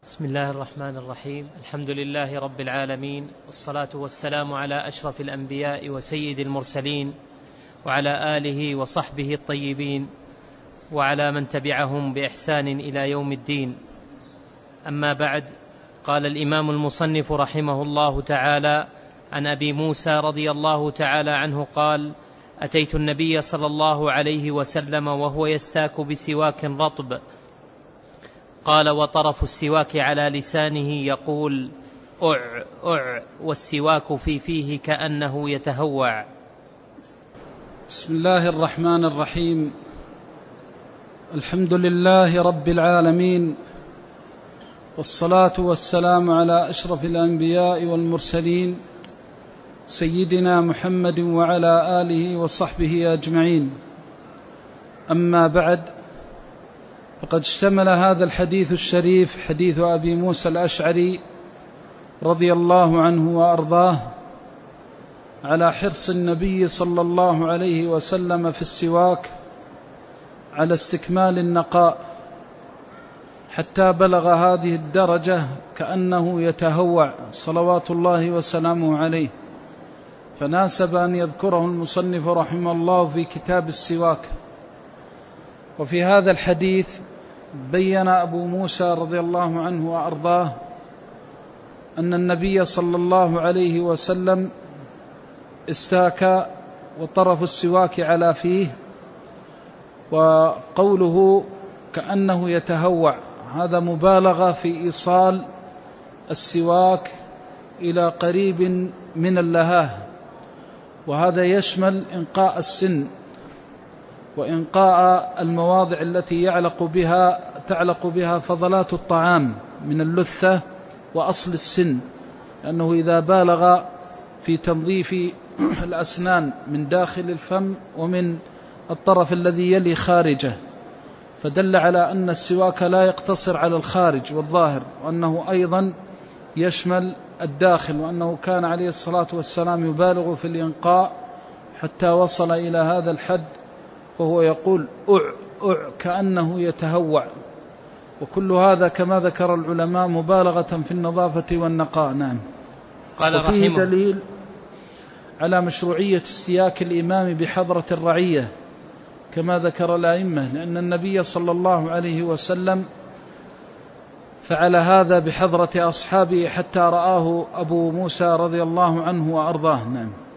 بسم الله الرحمن الرحيم. الحمد لله رب العالمين، والصلاة والسلام على أشرف الأنبياء وسيد المرسلين، وعلى آله وصحبه الطيبين، وعلى من تبعهم بإحسان إلى يوم الدين. أما بعد، قال الإمام المصنف رحمه الله تعالى عن أبي موسى رضي الله تعالى عنه قال: أتيت النبي صلى الله عليه وسلم وهو يستاك بسواك رطب، قال: وطرف السواك على لسانه يقول أع أع، والسواك في فيه كأنه يتهوع. بسم الله الرحمن الرحيم. الحمد لله رب العالمين، والصلاة والسلام على أشرف الأنبياء والمرسلين سيدنا محمد وعلى آله وصحبه أجمعين. أما بعد، فقد اشتمل هذا الحديث الشريف، حديث أبي موسى الأشعري رضي الله عنه وأرضاه، على حرص النبي صلى الله عليه وسلم في السواك على استكمال النقاء، حتى بلغ هذه الدرجة كأنه يتهوع صلوات الله وسلامه عليه. فناسب أن يذكره المصنف رحمه الله في كتاب السواك. وفي هذا الحديث بين أبو موسى رضي الله عنه وأرضاه أن النبي صلى الله عليه وسلم استاك وطرف السواك على فيه، وقوله كأنه يتهوع هذا مبالغة في إيصال السواك إلى قريب من اللهاه، وهذا يشمل إنقاء السن وإنقاء المواضع التي تعلق بها فضلات الطعام من اللثة وأصل السن، لأنه إذا بالغ في تنظيف الأسنان من داخل الفم ومن الطرف الذي يلي خارجه، فدل على أن السواك لا يقتصر على الخارج والظاهر، وأنه أيضا يشمل الداخل، وأنه كان عليه الصلاة والسلام يبالغ في الإنقاء حتى وصل إلى هذا الحد، فهو يقول أع أع كأنه يتهوع. وكل هذا كما ذكر العلماء مبالغة في النظافة والنقاء. نعم. وفيه دليل على مشروعية استياك الإمام بحضرة الرعية كما ذكر الأئمة، لأن النبي صلى الله عليه وسلم فعل هذا بحضرة أصحابه حتى رآه أبو موسى رضي الله عنه وأرضاه. نعم.